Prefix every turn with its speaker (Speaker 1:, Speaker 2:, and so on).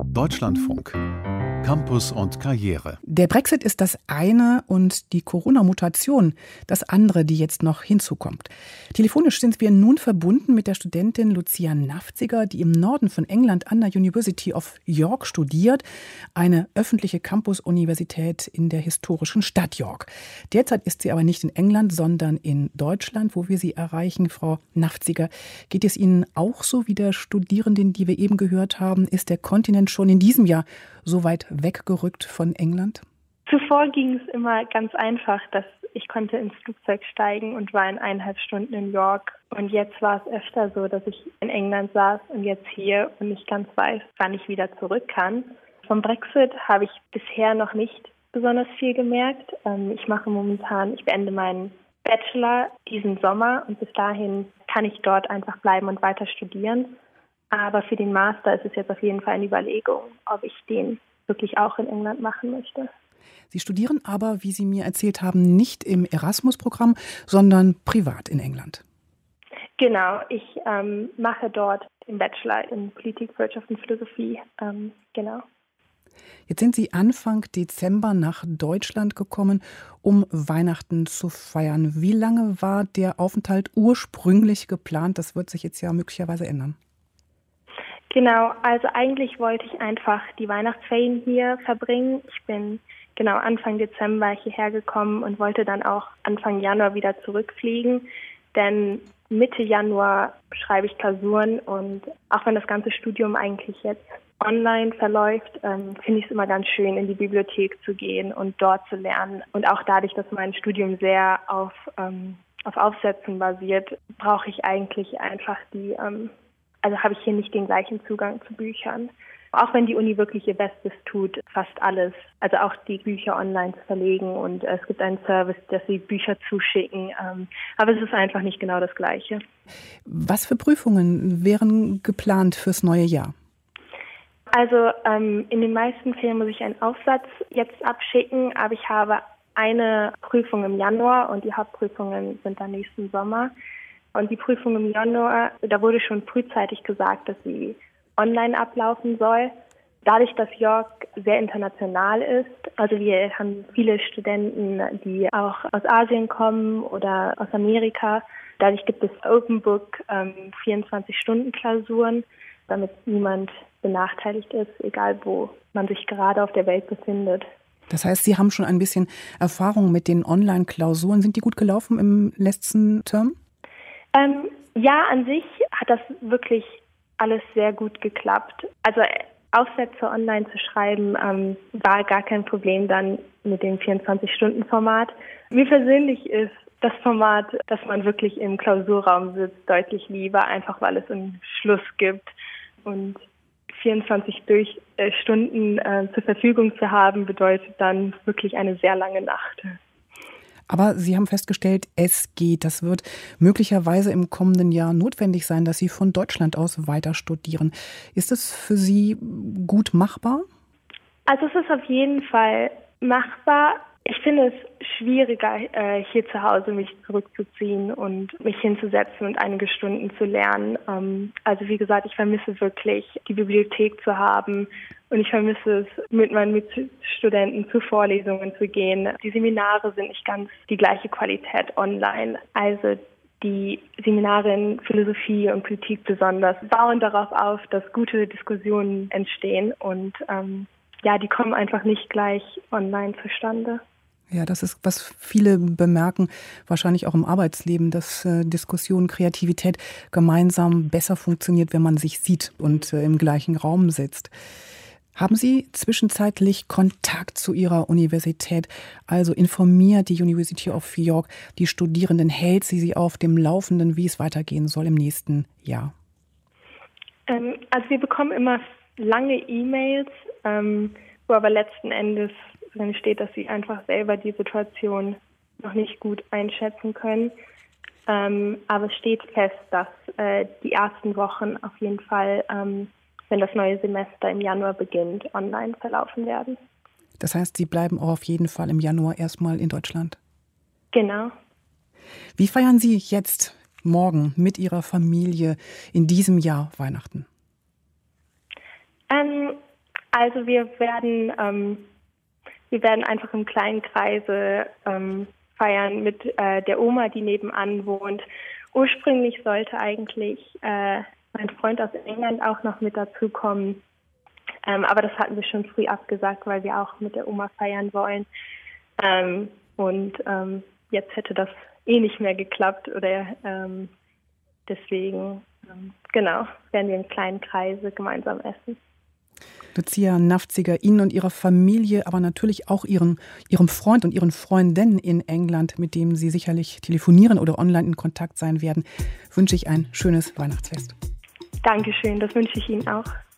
Speaker 1: Deutschlandfunk. Campus und Karriere.
Speaker 2: Der Brexit ist das eine und die Corona-Mutation das andere, die jetzt noch hinzukommt. Telefonisch sind wir nun verbunden mit der Studentin Lucia Nafziger, die im Norden von England an der University of York studiert, eine öffentliche Campus-Universität in der historischen Stadt York. Derzeit ist sie aber nicht in England, sondern in Deutschland, wo wir sie erreichen. Frau Nafziger, geht es Ihnen auch so wie der Studierenden, die wir eben gehört haben? Ist der Kontinent schon in diesem Jahr so weit weggerückt von England?
Speaker 3: Zuvor ging es immer ganz einfach, dass ich konnte ins Flugzeug steigen und war in 1,5 Stunden in York. Und jetzt war es öfter so, dass ich in England saß und jetzt hier und nicht ganz weiß, wann ich wieder zurück kann. Vom Brexit habe ich bisher noch nicht besonders viel gemerkt. Ich beende meinen Bachelor diesen Sommer und bis dahin kann ich dort einfach bleiben und weiter studieren. Aber für den Master ist es jetzt auf jeden Fall eine Überlegung, ob ich den wirklich auch in England machen möchte.
Speaker 2: Sie studieren aber, wie Sie mir erzählt haben, nicht im Erasmus-Programm, sondern privat in England.
Speaker 3: Genau, ich mache dort den Bachelor in Politik, Wirtschaft und Philosophie. Genau.
Speaker 2: Jetzt sind Sie Anfang Dezember nach Deutschland gekommen, um Weihnachten zu feiern. Wie lange war der Aufenthalt ursprünglich geplant? Das wird sich jetzt ja möglicherweise ändern.
Speaker 3: Genau, also eigentlich wollte ich einfach die Weihnachtsferien hier verbringen. Ich bin Anfang Dezember hierher gekommen und wollte dann auch Anfang Januar wieder zurückfliegen, denn Mitte Januar schreibe ich Klausuren und auch wenn das ganze Studium eigentlich jetzt online verläuft, finde ich es immer ganz schön, in die Bibliothek zu gehen und dort zu lernen. Und auch dadurch, dass mein Studium sehr auf Aufsätzen basiert, brauche ich eigentlich einfach habe ich hier nicht den gleichen Zugang zu Büchern. Auch wenn die Uni wirklich ihr Bestes tut, fast alles, also auch die Bücher online zu verlegen und es gibt einen Service, dass sie Bücher zuschicken, aber es ist einfach nicht genau das Gleiche.
Speaker 2: Was für Prüfungen wären geplant fürs neue Jahr?
Speaker 3: Also in den meisten Fällen muss ich einen Aufsatz jetzt abschicken, aber ich habe eine Prüfung im Januar und die Hauptprüfungen sind dann nächsten Sommer. Und die Prüfung im Januar, da wurde schon frühzeitig gesagt, dass sie online ablaufen soll. Dadurch, dass York sehr international ist, also wir haben viele Studenten, die auch aus Asien kommen oder aus Amerika. Dadurch gibt es Open Book 24-Stunden-Klausuren, damit niemand benachteiligt ist, egal wo man sich gerade auf der Welt befindet.
Speaker 2: Das heißt, Sie haben schon ein bisschen Erfahrung mit den Online-Klausuren. Sind die gut gelaufen im letzten Term?
Speaker 3: Ja, an sich hat das wirklich alles sehr gut geklappt. Also Aufsätze online zu schreiben, war gar kein Problem dann mit dem 24-Stunden-Format. Mir persönlich ist das Format, dass man wirklich im Klausurraum sitzt, deutlich lieber, einfach weil es einen Schluss gibt. Und 24 Stunden zur Verfügung zu haben, bedeutet dann wirklich eine sehr lange Nacht.
Speaker 2: Aber Sie haben festgestellt, es geht. Das wird möglicherweise im kommenden Jahr notwendig sein, dass Sie von Deutschland aus weiter studieren. Ist es für Sie gut machbar?
Speaker 3: Also es ist auf jeden Fall machbar. Ich finde es schwieriger, hier zu Hause mich zurückzuziehen und mich hinzusetzen und einige Stunden zu lernen. Also wie gesagt, ich vermisse wirklich, die Bibliothek zu haben und ich vermisse es, mit meinen Mitstudenten zu Vorlesungen zu gehen. Die Seminare sind nicht ganz die gleiche Qualität online. Also die Seminare in Philosophie und Politik besonders bauen darauf auf, dass gute Diskussionen entstehen und die kommen einfach nicht gleich online zustande.
Speaker 2: Ja, das ist, was viele bemerken, wahrscheinlich auch im Arbeitsleben, dass Diskussion, Kreativität gemeinsam besser funktioniert, wenn man sich sieht und im gleichen Raum sitzt. Haben Sie zwischenzeitlich Kontakt zu Ihrer Universität? Also informiert die University of York die Studierenden, hält sie auf dem Laufenden, wie es weitergehen soll im nächsten Jahr?
Speaker 3: Also wir bekommen immer lange E-Mails, wo aber letzten Endes drin steht, dass sie einfach selber die Situation noch nicht gut einschätzen können. Aber es steht fest, dass die ersten Wochen auf jeden Fall, wenn das neue Semester im Januar beginnt, online verlaufen werden.
Speaker 2: Das heißt, Sie bleiben auch auf jeden Fall im Januar erstmal in Deutschland?
Speaker 3: Genau.
Speaker 2: Wie feiern Sie jetzt morgen mit Ihrer Familie in diesem Jahr Weihnachten?
Speaker 3: Also wir werden einfach im kleinen Kreise feiern mit der Oma, die nebenan wohnt. Ursprünglich sollte eigentlich mein Freund aus England auch noch mit dazukommen. Aber das hatten wir schon früh abgesagt, weil wir auch mit der Oma feiern wollen. Jetzt hätte das nicht mehr geklappt. Oder deswegen, werden wir in kleinen Kreise gemeinsam essen.
Speaker 2: Lucia Nafziger, Ihnen und Ihrer Familie, aber natürlich auch Ihrem Freund und Ihren Freundinnen in England, mit dem Sie sicherlich telefonieren oder online in Kontakt sein werden, wünsche ich ein schönes Weihnachtsfest.
Speaker 3: Dankeschön, das wünsche ich Ihnen auch.